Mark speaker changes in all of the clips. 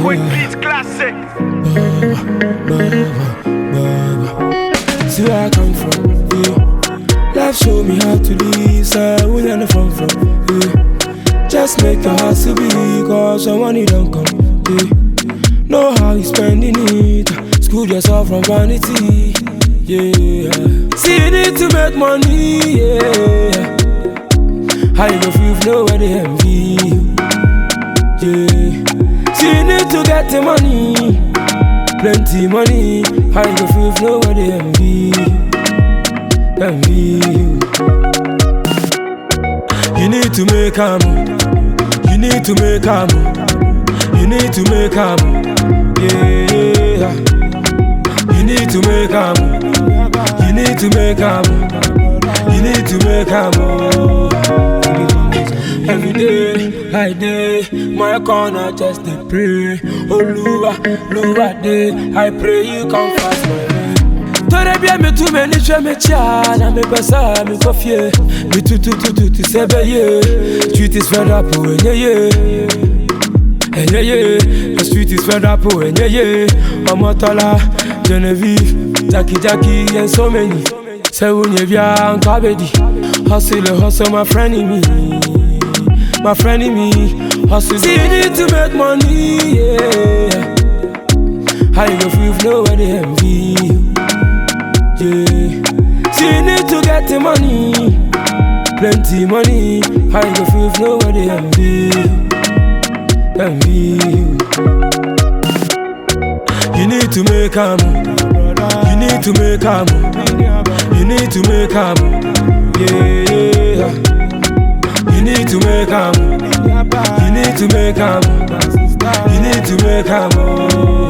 Speaker 1: Quick Beats Classic.
Speaker 2: See where I come from, yeah. Life show me how to live, so we learn from, yeah. Just make your heart to be, cause your money don't come, yeah. Know how you spending it, school yourself from vanity, yeah. See you need to make money, yeah. How you go feel if nobody envy you, yeah. See you need to get the money, plenty money. How you go feel if nobody envy you? You need to make a move. You need to make a move. You need to make a move. Yeah. You need to make a move. You need to make a move. You need to make a move. Every day, I day, my corner just to pray. Oh, Lua day, I pray you come fast, my way. Tore bien me too many me chiana me pesa me coffee me tu sebeye. Street is fed up oh yeah. The street is fed up oh yeah. Omotola, Genevieve, Jackie and so many. Say unye bia nkabedi. Hustle my friend in me. My friend in me, hustle. See you need to make money, yeah. How you go feel if nobody envy you, yeah. See you need to get the money, plenty money. How you go feel if nobody envy you? You need to make a move. You need to make a move. You need to make a move, yeah. You need to make a move. You need to make a move. You need to make a move.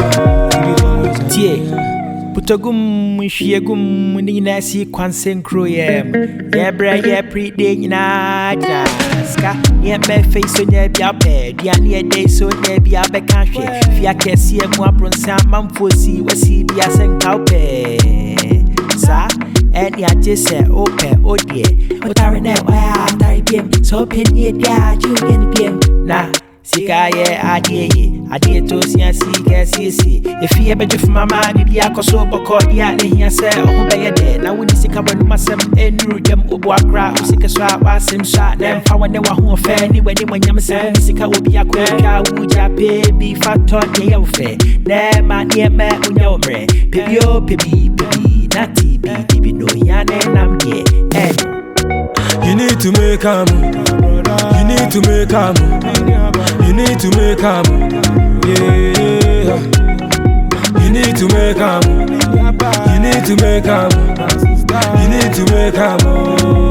Speaker 3: Yeah, Putagum, Shiagum, Nina, Quansen Croyam. Yabra, Yapri, Dana, Ska, Yap, face on your bed, Yanni, day so there be a back country. Fiaka, see a Mabron Sam, Mamfosi, was he be a Saint Cowpe, Sa, and ya just say, okay, oh dear. But I know why I PM, so pin it, yeah, you can PM. Nah, Sika, yeah, I did to see and see. If you ever do for my mind, maybe I could so book yeah, he said, oh, by a day. Now when you see come myself and you them Obuakra, Sika swap, was him shot them. How I never who fair anyway when you say, Sika will be a quick, would ya pay be fat on the outfit. There, man, near me, when you're me. Pibi, natty, be no yan and I'm here.
Speaker 2: You need to make a move. You need to make a move. You need to make a move, yeah. You need to make a move. You need to make a move. You need to make a move.